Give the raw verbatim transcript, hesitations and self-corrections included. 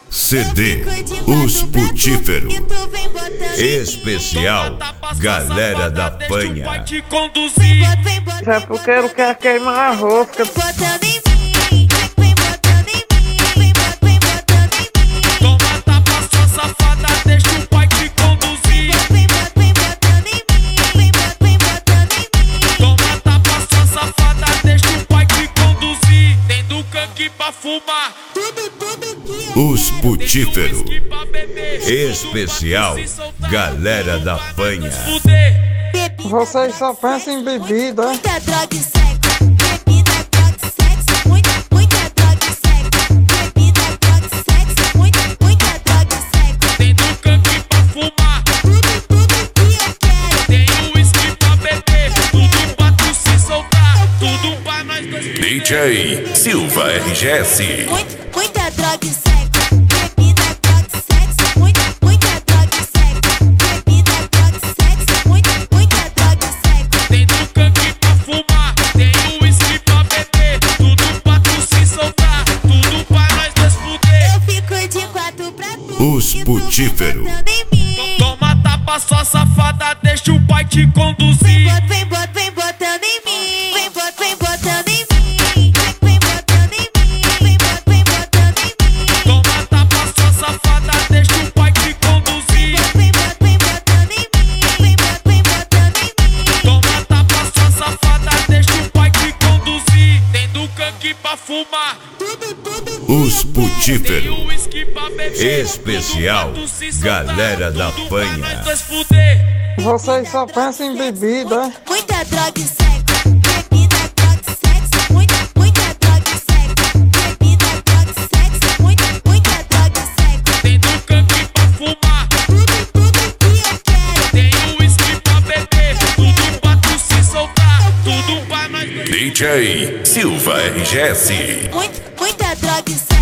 C D Os Putíferos. Especial Galera da Panha. Já porque eu quero queimar a rosca. Toma tapa, sua safada, deixa o pai te conduzir. Toma tapa, sua safada, deixa o pai te conduzir. Tem do canque pra fumar. Os Putíferos. Especial Galera da Panha. Vocês só pensam em bebida. Muita droga e sexo, bebida, droga e sexo, muita, muita droga e sexo, bebida, droga e sexo, muita, muita droga e sexo. Tem do canque pra fumar. Tudo, tudo que eu quero. Tem o uísque pra beber. Tudo pra tu se soltar. Tudo pra nós dois. D J Silva R G S. Muita, muita droga e sexo, bebida, droga e sexo, muita, muita droga e sexo, bebida, droga e sexo, muita, muita droga e sexo. Tem do canque pra fumar. Tem o uísque pra beber. Tudo pra tu se soltar. Tudo pra nós dois fuder. Eu fico de quatro pra tu. Os e tu vem Putíferos. botando em mim. Toma tapa, sua safada, deixa o pai te Vem, conduzir. bota, vem, bota, vem botando em mim. Vem, bota, vem botando em mim. Vem, botando em mim. Vem, bota, vem botando em mim. Toma tapa, sua safada, deixa o pai te conduzir. Vem, bota, vem botando em mim. Vem, bota, vem botando em mim. Toma tapa, sua safada, deixa o pai te conduzir. Tem do canque pra fumar. Tudo, tudo. Os Tem Putíferos. o uísque pra beber. Especial Tudo pra tu se soltar. Galera da Tudo pra Panha. nós dois fuder. Vocês só pensam em bebida. Muita droga e sexo, bebida, droga e sexo, muita, muita droga e sexo, bebida, droga e sexo, muita, muita droga e sexo. Tem do canque pra fumar. Tudo, tudo que eu quero. Tem o uísque pra beber. Tudo pra tu se soltar. Tudo pra nós dois. D J Silva R G S. Muita, muita droga e sexo.